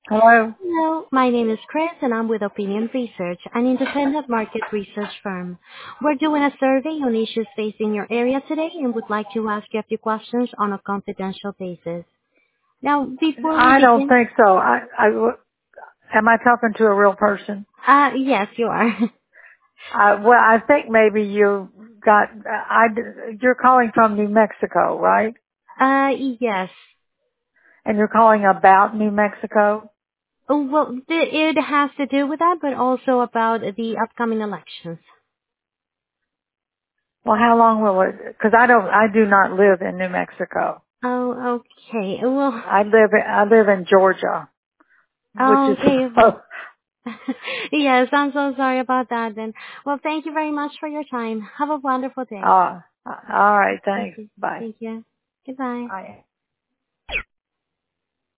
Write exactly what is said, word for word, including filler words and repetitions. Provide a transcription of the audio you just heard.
Hello? Hello, my name is Chris and I'm with Opinion Research, an independent market research firm. We're doing a survey on issues facing your area today and would like to ask you a few questions on a confidential basis. Now, before we I don't begin, think so. I, I, am I talking to a real person? uh, yes, you are. Uh, well, I think maybe you got, I, you're calling from New Mexico, right? Uh, yes. And you're calling about New Mexico? Oh, well, th- it has to do with that, but also about the upcoming elections. Well, how long will it, because I don't, I do not live in New Mexico. Oh, okay. Well, I live, I live in Georgia, which oh, is, okay. Well, yes, I'm so sorry about that then. Well, thank you very much for your time. Have a wonderful day. uh, all right, Thank thanks. you. Bye. Thank you. Goodbye. Bye.